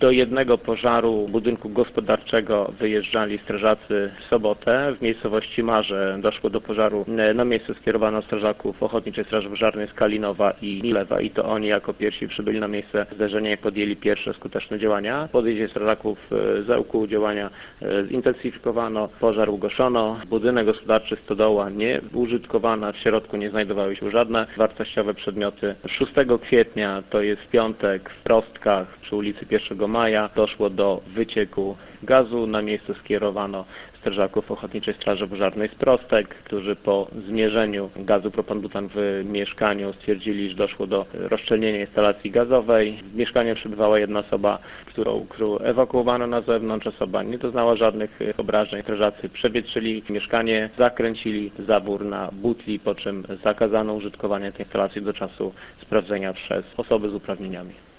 Do jednego pożaru budynku gospodarczego wyjeżdżali strażacy w sobotę. W miejscowości Marze doszło do pożaru. Na miejsce skierowano strażaków Ochotniczej Straży Pożarnej z Kalinowa i Milewa i to oni jako pierwsi przybyli na miejsce zdarzenia i podjęli pierwsze skuteczne działania. Podjęcie strażaków zaukłu działania zintensyfikowano, pożar ugaszono. Budynek gospodarczy stodoła nie użytkowana, w środku nie znajdowały się żadne wartościowe przedmioty. 6 kwietnia, to jest piątek, w Prostkach przy ulicy 1 Maja doszło do wycieku gazu. Na miejsce skierowano strażaków Ochotniczej Straży Pożarnej z Prostek, którzy po zmierzeniu gazu propan-butan w mieszkaniu stwierdzili, że doszło do rozszczelnienia instalacji gazowej. W mieszkaniu przebywała jedna osoba, którą ewakuowano na zewnątrz. Osoba nie doznała żadnych obrażeń. Strażacy przewietrzyli mieszkanie, zakręcili zawór na butli, po czym zakazano użytkowania tej instalacji do czasu sprawdzenia przez osoby z uprawnieniami.